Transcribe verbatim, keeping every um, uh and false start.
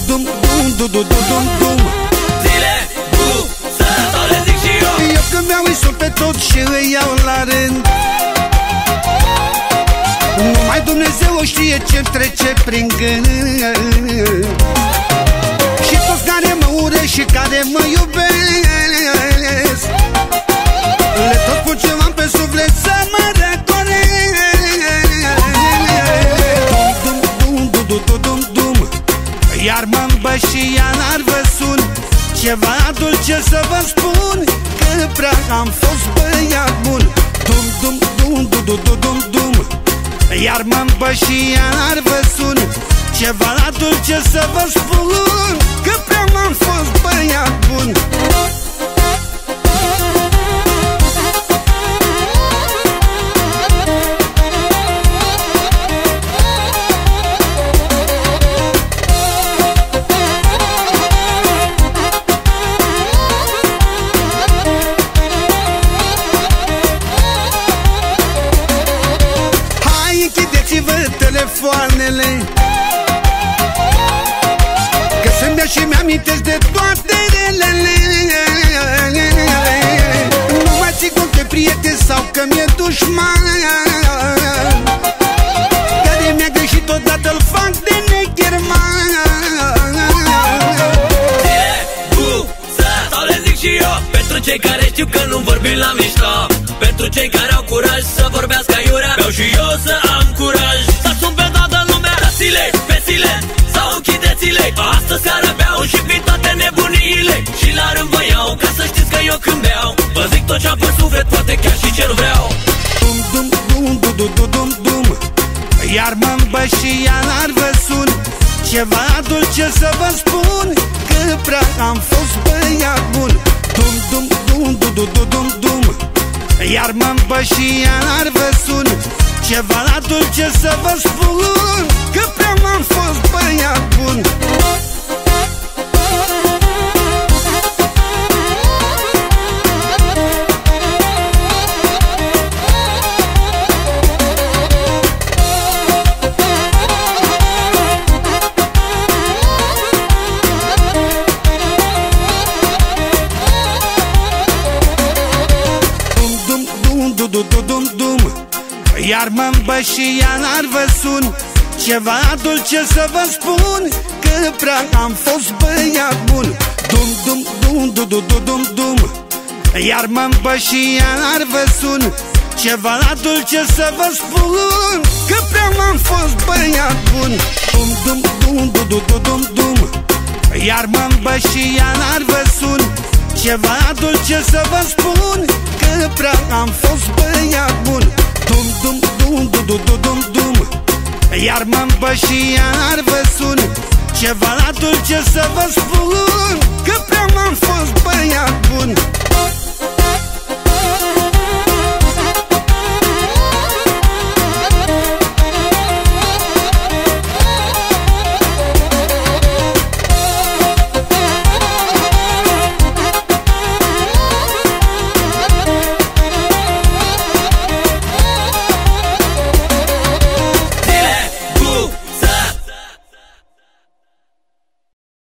dum, dum, dum, dum, dum, dum, dum. Zile cu sănătate le zic și eu. Eu când mi-au îi sun pe tot și îi iau la rând. Numai Dumnezeu o știe ce-mi trece prin gând. Și toți care mă urăsc și care mă iubesc, le tot spun ce am pe suflet să mă răcoresc. Dum, dum, dum, dum, dum, dum, dum. Iar mă îmbăt și iar vă sun. Ceva dulce să vă spun, că prea am fost băiat bun. Dum, dum, dum, dum, dum, dum, dum, dum. Iar mă îmbăt și iar vă sun. Ceva dulce să vă spun, că prea am fost băiat bun. Telefoanele, că să-mi ia și mi-amintesc de toate relele. Nu mai țin cont de prieten sau că mi-e dușman, care mi-a greșit odată îl fac de negerman. Zile cu sănătate le zic și eu. Pentru cei care știu că nu vorbim la mișto, pentru cei care au curaj să vorbească aiurea, vreau și eu să am curaj să sun pe toată lumea. Dați-le pe silent sau închideți-le. Astă seară beau și prin toate nebuniile, și la rând vă iau, ca să știți că eu când beau vă zic tot ce-am pe suflet, poate chiar și ce nu vreau. Dum, dum, dum, dum, dum, dum, dum, dum. Iar mă îmbăt și iar vă sun. Ceva dulce să vă spun, că prea am fost băiat bun. Dum, dum, dum, dum, dum, dum, dum, dum. Iar mă îmbăt și iar vă sun. Ceva dulce să vă spun, că prea am fost băiat bun. Dum, dum, dum, dum. Iar mă îmbăt și iar vă sun. Ceva dulce să vă spun, că prea am fost băiat bun. Dum, dum, dum, dum, dum, dum, dum, dum. Iar mă îmbăt și iar vă sun. Ceva dulce să vă spun, că prea am fost băiat bun. Dum, dum, dum, dum, dum, dum, dum, dum. Iar mă îmbăt și iar vă sun. Ceva dulce să vă spun, că prea am fost băiat bun. Dum, dum, dum, dum, dum, dum, dum, dum. Iar mă îmbăt și iar vă sun. Ceva dulce să vă spun, că prea am fost băiat bun.